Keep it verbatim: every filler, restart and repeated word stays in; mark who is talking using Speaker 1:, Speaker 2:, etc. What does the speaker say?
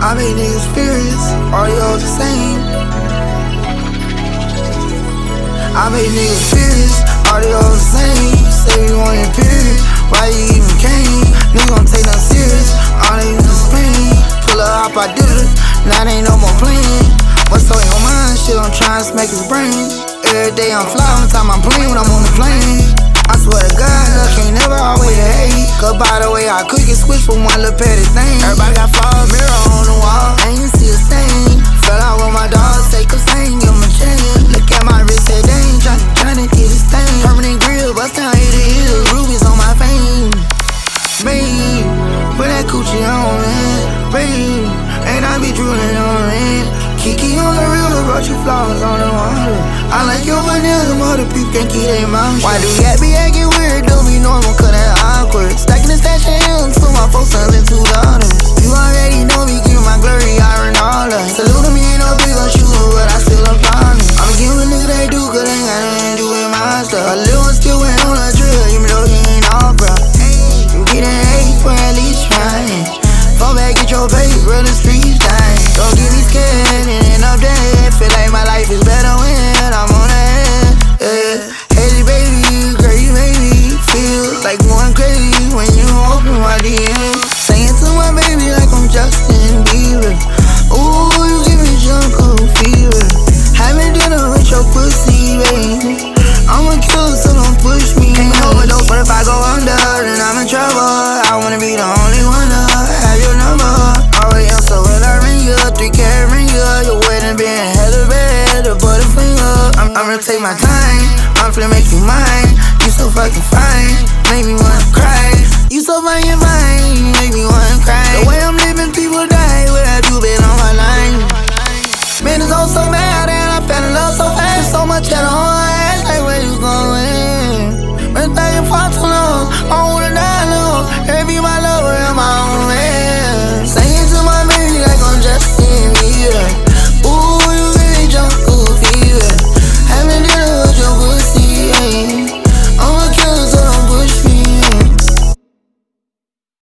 Speaker 1: I make niggas furious, all y'all the same. I make niggas furious, all y'all the same. Say you want your period, why you even came? Nigga gon' take nothing serious, all they use is pain. Pull up, I did it, now they ain't no more playing. What's on your mind? Shit, I'm trying to smack his brain. Every day I'm flying, time I'm playing when I'm on the plane. I swear to God, luck ain't never always a hate. Cause by the way, I could get switched from one little petty thing. Everybody got flaws, mirror on the wall, ain't even see a stain. Fell out with my dog, say cause I ain't give him a chain. Look at my wrist, said they ain't tryna, tryna get a stain. Permanent grill, bust down here to hill, rubies on my fame. Babe, put that coochie on it, babe. And I be drooling on it. Kiki on the river, brought you flowers on the water. I like your vanilla, mother people can't keep their mouth shut. Why do you be acting weird? Don't be normal, cause that awkward. Stacking the stash of M's for my folks, sons and two daughters. You already know me, give my glory, I earn all that. Salute to me, ain't no big on shooter, but I still applaud it. I'ma give a nigga they do, cause they ain't got nothing to do with my stuff. A little one still went on a drill, you know he ain't all bro. You get an eight for at least trying. Fall back, get your paper, the streets dying. Don't get me scared and end up dead. Feel like my life is better when I'm on the head. Yeah. Hey baby, girl, you make me feel like going crazy when you open my D M. Saying to my baby like I'm Justin Bieber. Ooh, you give me jungle fever. Having dinner with your pussy, baby. I'm a killer, so don't push me. Can't overdose, but if I go under, then I'm in trouble. I wanna be the only one to have your number. Already up, so when I ring you, three carat ring you. Your wedding being hella bad, a butterfinger. I'm, I'm gonna take my time, I'm finna make you mine. You so fucking fine, make me wanna cry. You so fine, you're mine, make me wanna cry. The way I'm living, people die, where have you been on my line? Man, it's all so mad, and I fell in love so fast. So much at home, like where you going? Been back and forth too long.